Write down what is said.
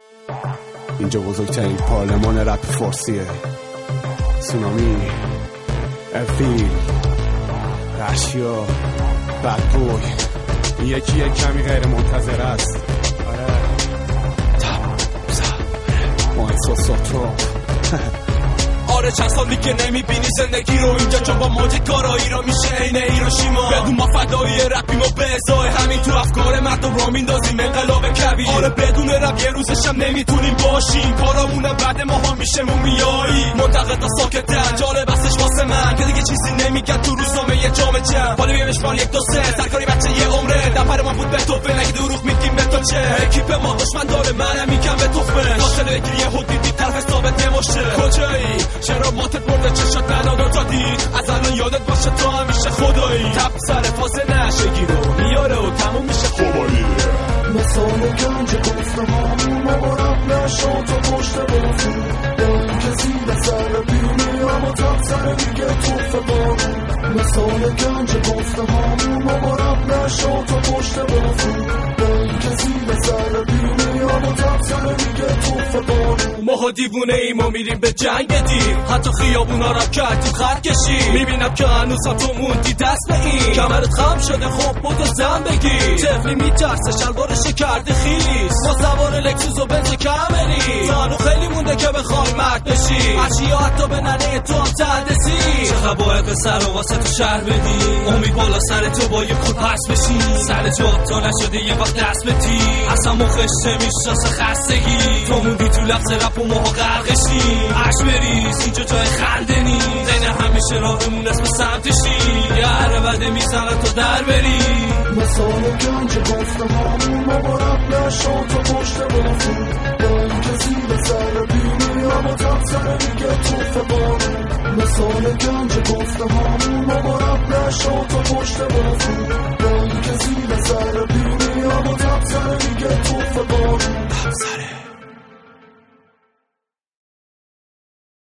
اینجا بزرگترین پارلمان رپ فارسیه. سونامی، ارفیل، رشیا، بدبوی، یکی یک کمی غیر منتظر است. آره ما احساسات رو آره چند سال دیگه نمیبینی زندگی رو اینجا، چون با موج کارایی را میشه این هیروشیما. بدون ما فدایی رپیم و به ازای همین تو افکار مردم را میندازیم انقلاب کبیر. آره بدون رپ یه روزشم نمیتونیم باشیم، کارامونم بعد ماها میشه مومیایی. منتقدا ساکتن جالب استش واسه من که دیگه چیزی نمیگن تو روزنامه یه جام جم. حالا بیمش بار یک دو سه سرکاری بچه یه عمره دپر ما بود به توفه نگه دروغ میگیم به تو چه. اکیپ ما دشمن داره منم میگم به توفه داشته بگیری یه حدی بی طرف ثابت نماشه. کجایی چرا ماتت برده چشات بنادر دادی؟ از الان یادت باشه تو همیشه خدایی. تب سر فازه نشه گیرو میاره و تموم میشه خوبایی. مثال گنج گفته همون مبارب نشا تو پشت بافون داریم کسی به سر بینی اما تب سر دیگه توف بارون. مثال گنج گفته همون مبارب نشا تو پشت بافون داریم کسی به سر بینی اما تب سر دیگه توف بارون. ماها دیوونه ایم و میریم به جنگ دیر، حتی خیابونا را کردیم خط کشی. میبینم که هنوزم تو موندی دست به این، کمرت خم شده خب بودو زن بگی. طفلی میترسه شلوارش کرده خیس، ما سوار لکسوس و بنز کمری. زانو خیلی مونده که بخوای مرد بشی، اشیا حتی به ننه تو هم تردسی. چقدر باید سر و واسه تو شهر بدی، امید بالا سر تو با یه خود پس بشی. سر تو تا نشده یه وقت دست بدی، اصلا مخشته میشناسه خستگی. تو موندی تو لفظ رپ و ماها غرقشی. عشق بریز اینجا جای خنده نیست، زین همیشه راهمون اسم سمتشی. یه هر وده میزنه تو در بری. مثال گنج گفته همون مبارب نشا تو پشت بافون داریم کسی به سر بینی اما تب سر دیگه توف بارون. مثال گنج گفته همون مبارب نشا تو پشت بافون